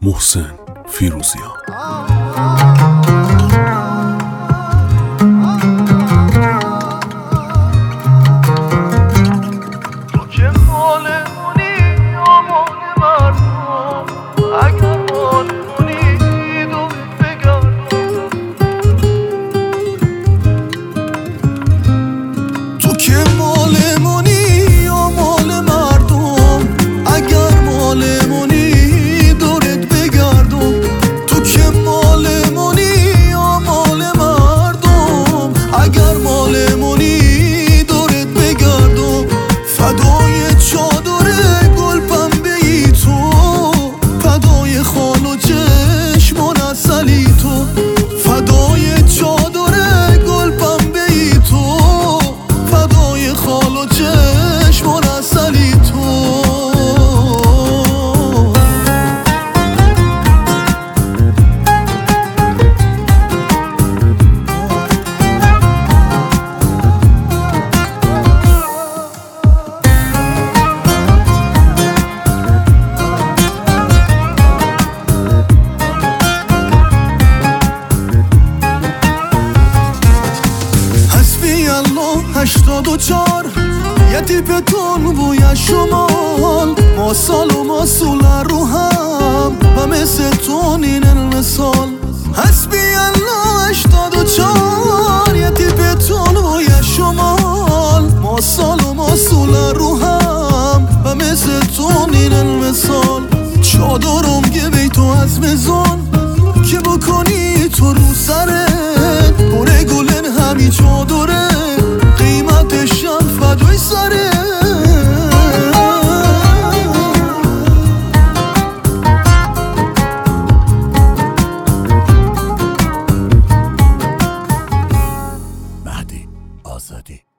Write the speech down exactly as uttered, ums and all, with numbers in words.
محسن فیروزیان. هشتاد و چار یه تیپتون بوی شمال، ما سال و ما سوله رو هم و مثل تون این المثال. حسبی الله هشتاد و چار یه تیپتون بوی شمال، ما سال و ما سوله رو هم و مثل تون این المثال. چادرم گه بیتو از مزان که بکنی تو رو سرت، بره گلن همی چادره قیمتشم فدای سره. مهدی آزادی.